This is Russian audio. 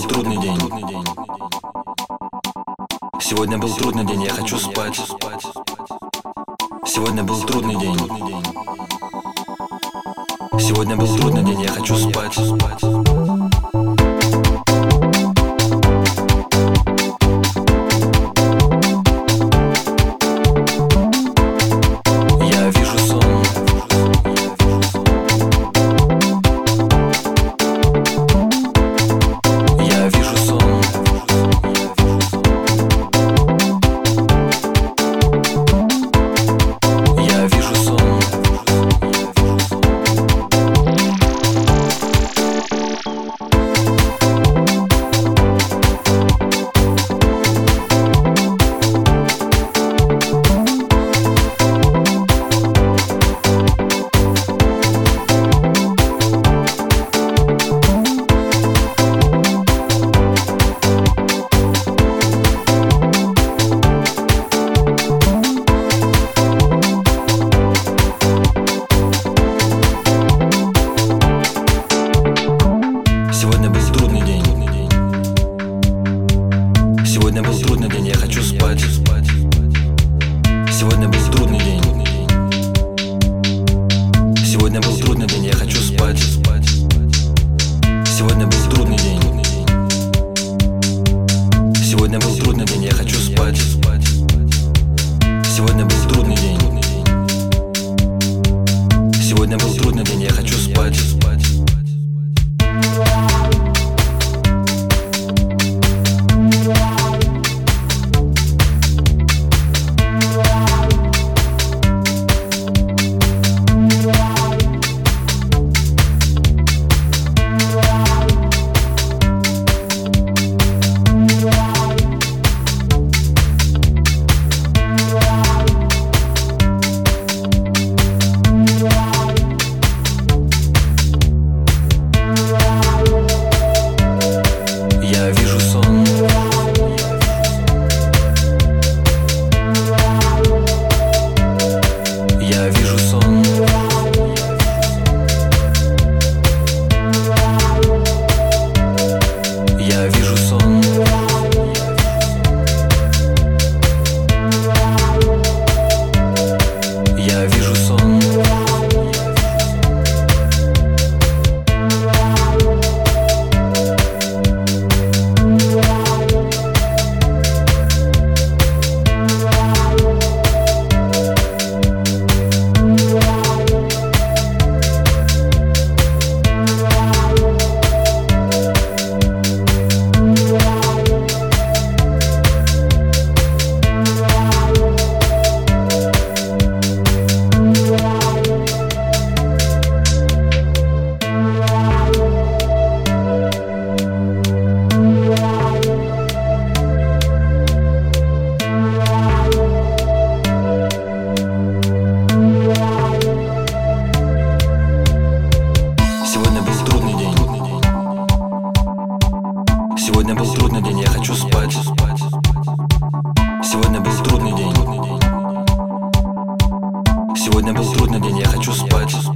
трудный день. Сегодня был трудный день, я хочу спать. Сегодня был трудный день. Сегодня был трудный день, я хочу спать. Сегодня был трудный день. Сегодня был трудный день, я хочу спать. Сегодня был трудный день. Сегодня был трудный день, я хочу спать. Сегодня был трудный день. Сегодня был трудный день, я хочу спать. Сегодня был трудный день. Сегодня был трудный день, я хочу спать. Я вижу сон. Я вижу сон. Я вижу сон. Я вижу сон. Сегодня был трудный день, я хочу спать. Сегодня был трудный день. Сегодня был трудный день, я хочу спать.